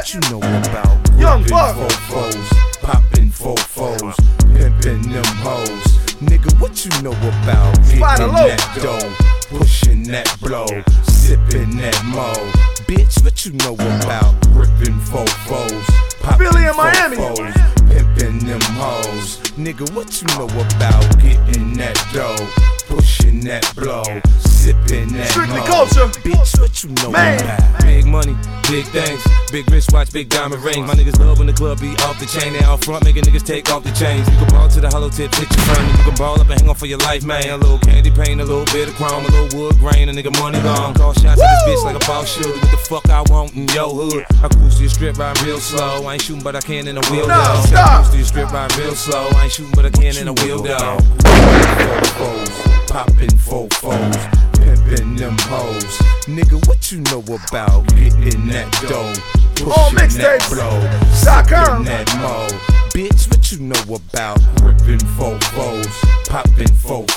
what you know about Young ripping Buck. fofos, popping fofos, pimping them hoes. Nigga, what you know about getting that dough, pushing that blow, sipping that mo? Bitch, what you know about ripping fofos, popping fofos, pimping them hoes? Nigga, what you know about getting that dough, pushing that blow, sipping that Strictly mo? culture. Bitch, what you know about? Big money, big things, big wristwatch, big diamond rings. My niggas love when the club be off the chain. They out front making niggas take off the chains. You can ball to the hollow tip, hit your front, and you can ball up and hang on for your life, man. A little candy paint, a little bit of chrome, a little wood grain, a nigga money long. Call shots at this bitch like a boss should. What the fuck I want in your hood? I cruise to your strip, ride real slow. I ain't shooting, but I can in a wheel dog. Stop. Cruise to your strip, ride real slow. I ain't shooting, but I can in a wheel dog. Fofos, popping fofos, pimping them hoes. Nigga, what you know about getting that dough, All pushing that mixtapes. blow, sipping that mo? Bitch, what you know about ripping fofos, popping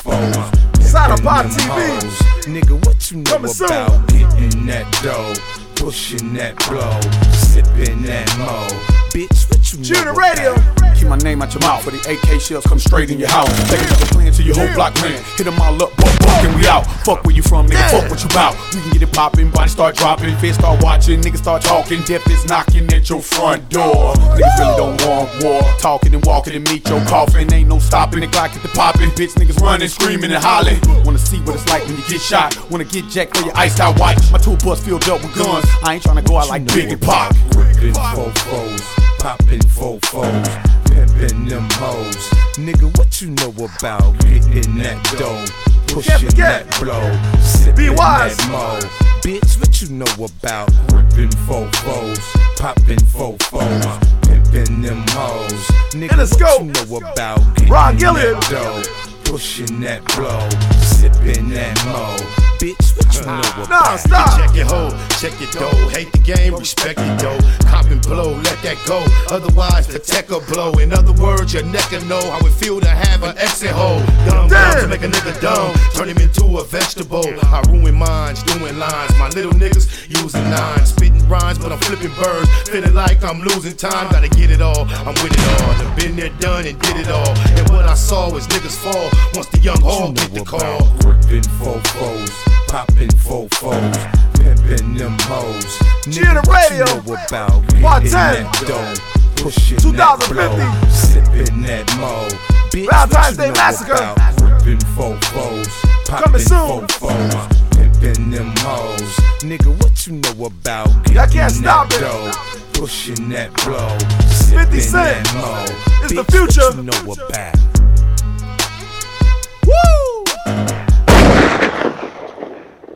fofos, Side of pimping Pop them TV. hoes? Nigga, what you know Coming soon. about getting that dough, pushing that blow, sipping that mo? Bitch, what you know Junior about? Radio. Keep my name out your mouth, for the AK shells come straight in your house. Take another plan to your whole block ran. Hit them all up, buck, and we out. Fuck where you from, nigga, fuck what you bout. We can get it poppin', body start dropping, feds start watching, niggas start talking, death is knocking at your front door. Niggas really don't want war, talking and walking and meet your coffin. Ain't no stopping, the Glock get the poppin', bitch niggas running, screaming and hollering. Wanna see what it's like when you get shot, wanna get jacked for your iced out white. My tool bus filled up with guns, I ain't tryna go out like Big and Pac. Ripping fofos, popping fofos, pimping them hoes. Nigga, what you know about getting that dough, pushing that blow, sipping wise. that mo? Bitch, what you know about ripping fofos, popping fofos, pimping them hoes? Nigga, In the what scope. you know about getting Ron Gillian. that dough, pushing that blow, sipping that mo? Bitch, what you know about? Nah, stop. Check your hoe, check your dough. Hate the game, respect it though. Cop and blow, let that go. Otherwise, protect or blow. In other words, your neck will know how it feel to have an exit hole. Dumb to make a nigga dumb, turn him into a vegetable. I ruin minds, doing lines. My little niggas using nines, spitting rhymes, but I'm flipping birds. Feeling like I'm losing time, gotta get it all. I'm with it all. I've been there, done, and did it all. And what I saw was niggas fall once the young hog get the call. Ripping fofos, popping fofos, pimping them hoes. Junior Nigga, what Radio. you know about Part getting 10. that dough, pushing 2050. that blow, sipping that mo? Bitch, Valentine's what you Day know Massacre. about ripping fofos, Coming popping soon. fofos, pimping them hoes? Nigga, what you know about getting Y'all can't stop that it. dough, pushing that blow, sipping 50 Cent that mo? is the Bitch, future. What you know about?